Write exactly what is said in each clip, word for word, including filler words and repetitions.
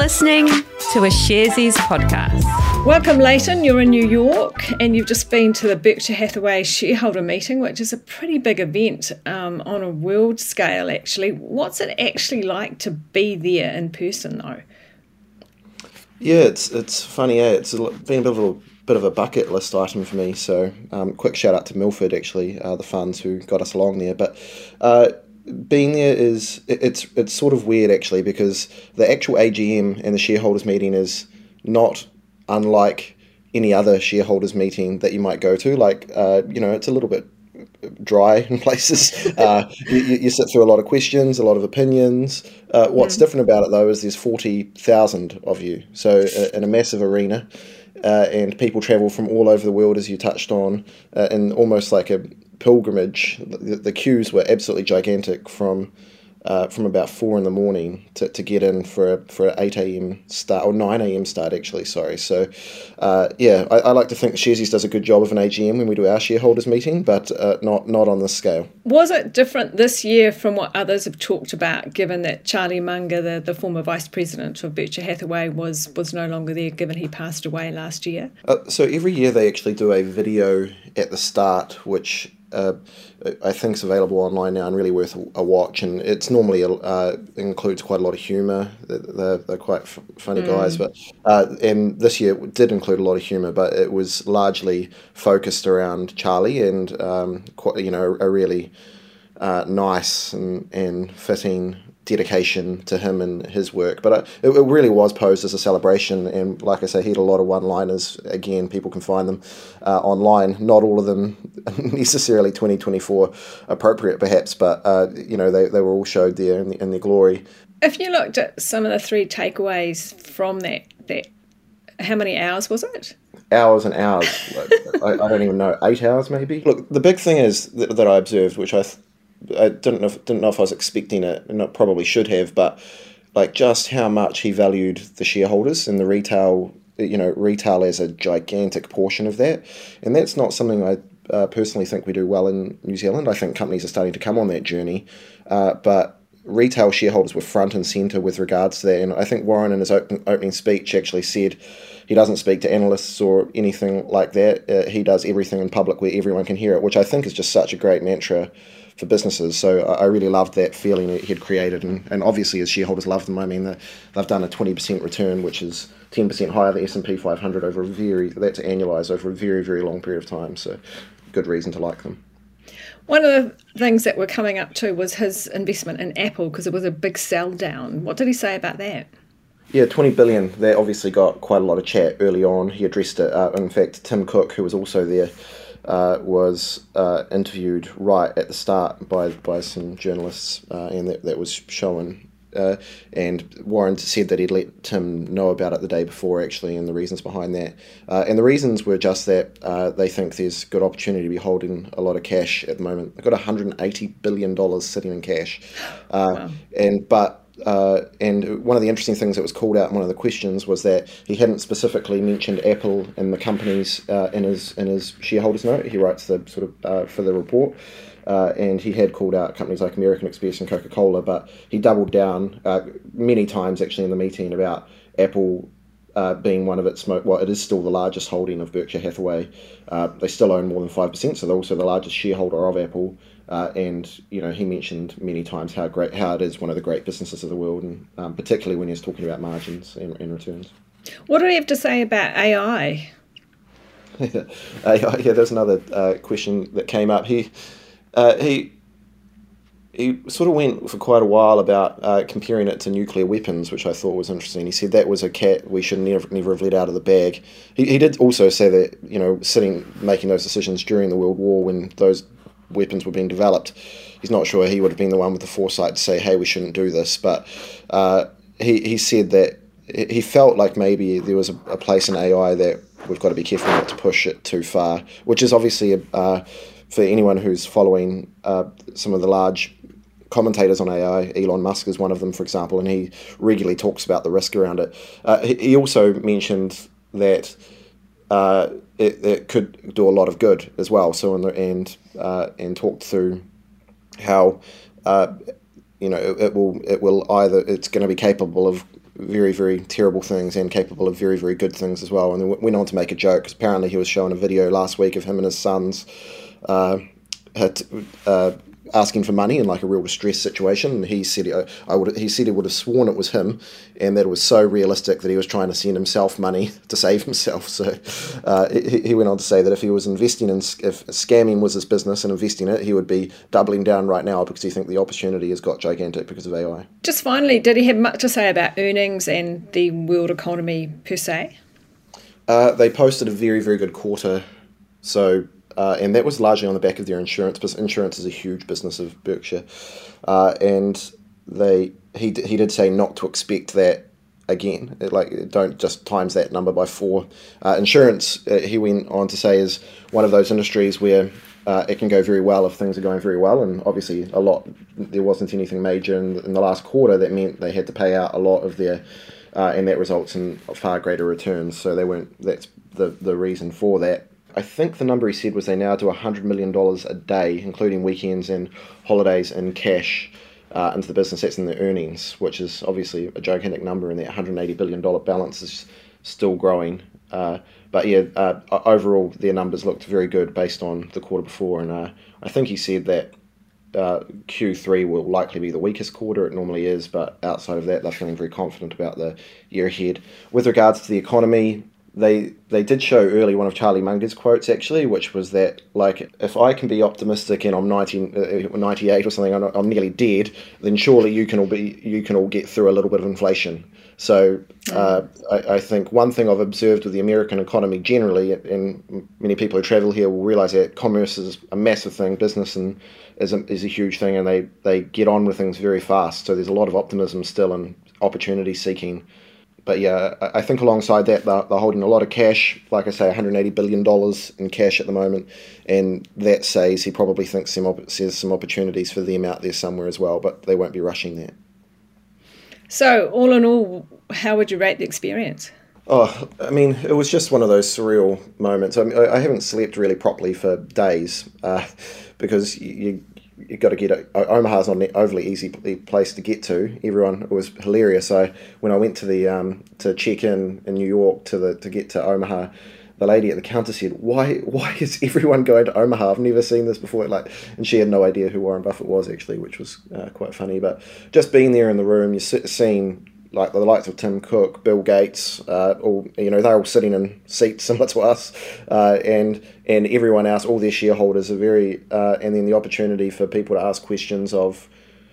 listening to a Sharesies podcast. Welcome, Leighton. You're in New York and you've just been to the Berkshire Hathaway shareholder meeting, which is a pretty big event um, on a world scale, actually. What's it actually like to be there in person, though? Yeah, it's it's funny, eh? It's been a bit of a, bit of a bucket list item for me. So um, quick shout out to Milford, actually, uh, the funds who got us along there. But uh, being there is, it, it's it's sort of weird, actually, because the actual A G M and the shareholders meeting is not unlike any other shareholders meeting that you might go to. Like, uh, you know, it's a little bit dry in places. Uh, you, you sit through a lot of questions, a lot of opinions. Uh, what's mm. different about it, though, is there's forty thousand of you. So uh, in a massive arena, uh, and people travel from all over the world, as you touched on, uh, in almost like a pilgrimage. The, the queues were absolutely gigantic from uh, from about four in the morning to, to get in for a, for an eight a.m. start, or nine a.m. start, actually, sorry. So, uh, yeah, I, I like to think Sharesies does a good job of an A G M when we do our shareholders meeting, but uh, not, not on this scale. Was it different this year from what others have talked about, given that Charlie Munger, the, the former vice president of Berkshire Hathaway, was, was no longer there, given he passed away last year? Uh, so every year they actually do a video at the start, which Uh, I think is available online now and really worth a, a watch. And it's normally uh, includes quite a lot of humour. They're, they're quite f- funny mm. guys, but uh, and this year it did include a lot of humour, but it was largely focused around Charlie and um, quite, you know, a really uh, nice and, and fitting dedication to him and his work. But uh, it, it really was posed as a celebration, and like I say, he had a lot of one-liners. Again, people can find them uh, online. Not all of them necessarily twenty twenty-four appropriate, perhaps, but uh, you know, they, they were all showed there in, the, in their glory. If you looked at some of the three takeaways from that, that how many hours was it? Hours and hours. I, I don't even know. Eight hours, maybe. Look, the big thing is that, that I observed, which I. Th- I didn't know if, didn't know if I was expecting it, and I probably should have, but like just how much he valued the shareholders and the retail, you know, retail as a gigantic portion of that. And that's not something I uh, personally think we do well in New Zealand. I think companies are starting to come on that journey, uh, but retail shareholders were front and centre with regards to that. And I think Warren in his open, opening speech actually said he doesn't speak to analysts or anything like that. Uh, he does everything in public where everyone can hear it, which I think is just such a great mantra for businesses. So I really loved that feeling that he'd created, and, and obviously as shareholders love them. I mean, they've done a twenty percent return, which is ten percent higher than S and P five hundred over a very, that's annualised over a very, very long period of time. So good reason to like them. One of the things that we're coming up to was his investment in Apple, because it was a big sell down. What did he say about that? Yeah, twenty billion dollars. That obviously got quite a lot of chat early on. He addressed it. Uh, in fact, Tim Cook, who was also there, Uh, was uh, interviewed right at the start by by some journalists, uh, and that, that was shown. Uh, and Warren said that he'd let Tim know about it the day before, actually, and the reasons behind that. Uh, and the reasons were just that uh, they think there's good opportunity to be holding a lot of cash at the moment. They've got one hundred eighty billion dollars sitting in cash. Uh, wow. And but Uh, and one of the interesting things that was called out in one of the questions was that he hadn't specifically mentioned Apple and the companies uh, in his in his shareholders note. He writes the sort of uh, for the report, uh, and he had called out companies like American Express and Coca-Cola, but he doubled down uh, many times actually in the meeting about Apple uh, being one of its mo- well, it is still the largest holding of Berkshire Hathaway. Uh, they still own more than five percent, so they're also the largest shareholder of Apple. Uh, and you know, he mentioned many times how great, how it is one of the great businesses of the world, and um, particularly when he's talking about margins and, and returns. What do we have to say about A I? A I, yeah, there's another uh, question that came up. He, uh, he, he sort of went for quite a while about uh, comparing it to nuclear weapons, which I thought was interesting. He said that was a cat we should never, never have let out of the bag. He, he did also say that, you know, sitting making those decisions during the World War when those weapons were being developed, he's not sure he would have been the one with the foresight to say, hey, we shouldn't do this. But uh, he, he said that he felt like maybe there was a, a place in A I that we've got to be careful not to push it too far, which is obviously, uh, for anyone who's following uh, some of the large commentators on A I, Elon Musk is one of them, for example, and he regularly talks about the risk around it. Uh, he, he also mentioned that uh, it, it could do a lot of good as well. So in the end, uh, and talked through how uh, you know it, it will it will either it's going to be capable of very, very terrible things and capable of very, very good things as well. And then went on to make a joke, because apparently he was showing a video last week of him and his sons uh, had, uh, asking for money in like a real distress situation, and he said I, I would he said he would have sworn it was him, and that it was so realistic that he was trying to send himself money to save himself. So uh, he, he went on to say that if he was investing in if scamming was his business and investing in it, he would be doubling down right now, because he think the opportunity has got gigantic because of A I. Just finally, did he have much to say about earnings and the world economy per se? Uh, they posted a very, very good quarter, so. Uh, and that was largely on the back of their insurance, because insurance is a huge business of Berkshire. Uh, and they he he did say not to expect that again. It, like, don't just times that number by four. Uh, insurance, uh, he went on to say, is one of those industries where uh, it can go very well if things are going very well. And obviously, a lot there wasn't anything major in, in the last quarter that meant they had to pay out a lot of their, uh, and that results in far greater returns. So they weren't. That's the the reason for that. I think the number he said was they now do one hundred million dollars a day, including weekends and holidays, in cash uh, into the business. That's in the earnings, which is obviously a gigantic number, and that one hundred eighty billion dollars balance is still growing. Uh, but yeah, uh, overall, their numbers looked very good based on the quarter before, and uh, I think he said that uh, Q three will likely be the weakest quarter. It normally is, but outside of that, they're feeling very confident about the year ahead. With regards to the economy, They they did show early one of Charlie Munger's quotes, actually, which was that, like, if I can be optimistic and I'm ninety, uh, ninety-eight or something, I'm, I'm nearly dead, then surely you can all be you can all get through a little bit of inflation. So uh, I, I think one thing I've observed with the American economy generally, and many people who travel here will realise that commerce is a massive thing, business and is a, is a huge thing, and they, they get on with things very fast. So there's a lot of optimism still and opportunity seeking. But yeah, I think alongside that, they're, they're holding a lot of cash, like I say, one hundred eighty billion dollars in cash at the moment. And that says he probably thinks some op- says some opportunities for them out there somewhere as well, but they won't be rushing that. So all in all, how would you rate the experience? Oh, I mean, it was just one of those surreal moments. I mean, I haven't slept really properly for days uh, because you... you You've got to get it. Omaha's not an overly easy place to get to. Everyone, it was hilarious. I when I went to the um, to check in in New York to the to get to Omaha, the lady at the counter said, "Why why is everyone going to Omaha? I've never seen this before." Like, and she had no idea who Warren Buffett was, actually, which was uh, quite funny. But just being there in the room, you're seeing like the likes of Tim Cook, Bill Gates, uh, all you know, they're all sitting in seats similar to us, uh, and and everyone else, all their shareholders are very, uh, and then the opportunity for people to ask questions of,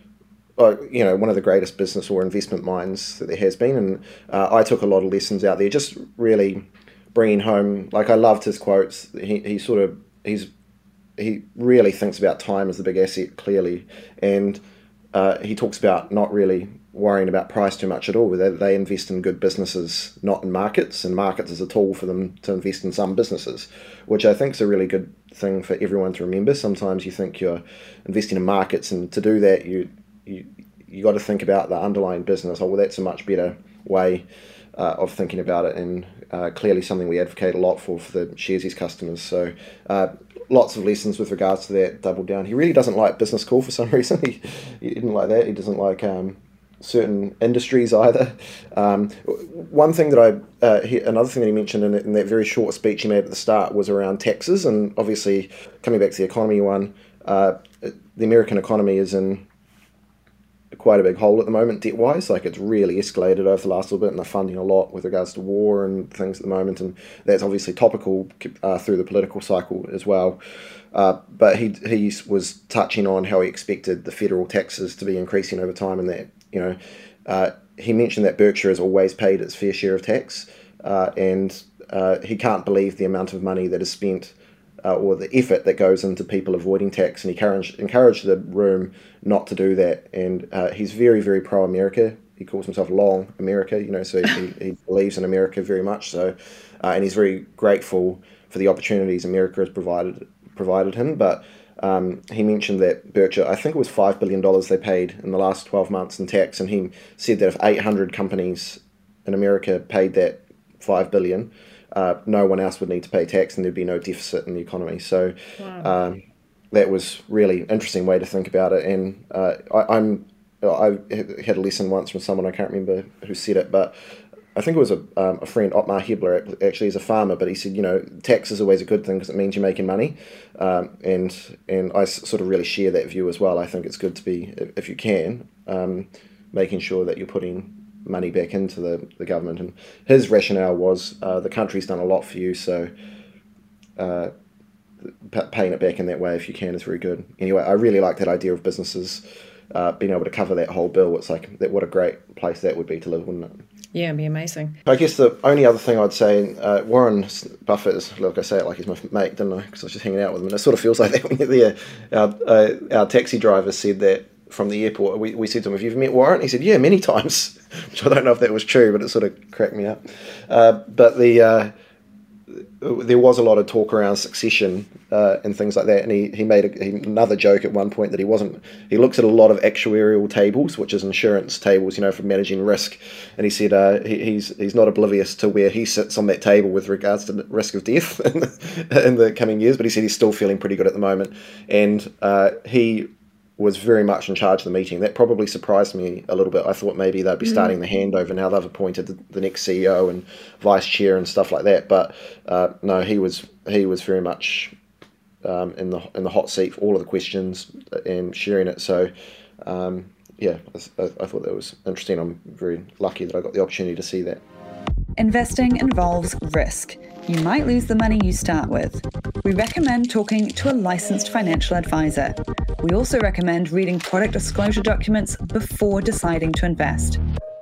uh, you know, one of the greatest business or investment minds that there has been, and uh, I took a lot of lessons out there, just really bringing home. Like, I loved his quotes. He he sort of he's he really thinks about time as the big asset, clearly, and uh, he talks about not really worrying about price too much at all. They, they invest in good businesses, not in markets, and markets is a tool for them to invest in some businesses, which I think is a really good thing for everyone to remember. Sometimes you think you're investing in markets, and to do that, you you you got to think about the underlying business. Oh, well, that's a much better way uh, of thinking about it, and uh, clearly something we advocate a lot for for the Sharesies customers. So uh, lots of lessons with regards to that. Double down. He really doesn't like business school for some reason. He, he didn't like that. He doesn't like um, certain industries either. Um, one thing that I, uh, he, another thing that he mentioned in, in that very short speech he made at the start was around taxes, and obviously coming back to the economy one, uh, the American economy is in quite a big hole at the moment debt-wise. Like, it's really escalated over the last little bit, and they're funding a lot with regards to war and things at the moment, and that's obviously topical uh, through the political cycle as well. Uh, but he he was touching on how he expected the federal taxes to be increasing over time, and that, you know, uh, he mentioned that Berkshire has always paid its fair share of tax, uh, and uh, he can't believe the amount of money that is spent uh, or the effort that goes into people avoiding tax, and he encouraged, encouraged the room not to do that. And uh, he's very, very pro-America. He calls himself Long America, you know, so he, he believes in America very much so, uh, and he's very grateful for the opportunities America has provided provided him. But Um, he mentioned that Berkshire, I think it was five billion dollars they paid in the last twelve months in tax, and he said that if eight hundred companies in America paid that five billion dollars, uh, no one else would need to pay tax, and there'd be no deficit in the economy. So wow. um, that was really interesting way to think about it, and uh, I, I'm I had a lesson once from someone, I can't remember who said it, but I think it was a, um, a friend, Otmar Hebler, actually is a farmer, but he said, you know, tax is always a good thing because it means you're making money. Um, and and I sort of really share that view as well. I think it's good to be, if you can, um, making sure that you're putting money back into the, the government. And his rationale was uh, the country's done a lot for you, so uh, p- paying it back in that way if you can is very good. Anyway, I really like that idea of businesses uh, being able to cover that whole bill. It's like, that, what a great place that would be to live, wouldn't it? Yeah, it'd be amazing. I guess the only other thing I'd say, uh, Warren Buffett is, look, I say it like he's my mate, didn't I? Because I was just hanging out with him, and it sort of feels like that when you're there. Our, uh, our taxi driver said that from the airport. We, we said to him, have you ever met Warren? He said, yeah, many times, which I don't know if that was true, but it sort of cracked me up. Uh, but the uh, there was a lot of talk around succession uh, and things like that, and he, he made a, he, another joke at one point that he wasn't, he looks at a lot of actuarial tables, which is insurance tables, you know, for managing risk, and he said uh, he, he's he's not oblivious to where he sits on that table with regards to the risk of death in the, in the coming years, but he said he's still feeling pretty good at the moment, and uh, he was very much in charge of the meeting. That probably surprised me a little bit. I thought maybe they'd be starting the handover now they've appointed the, the next C E O and vice chair and stuff like that. But uh, no, he was he was very much um, in the in the hot seat for all of the questions and sharing it. So um, yeah, I, I thought that was interesting. I'm very lucky that I got the opportunity to see that. Investing involves risk. You might lose the money you start with. We recommend talking to a licensed financial advisor. We also recommend reading product disclosure documents before deciding to invest.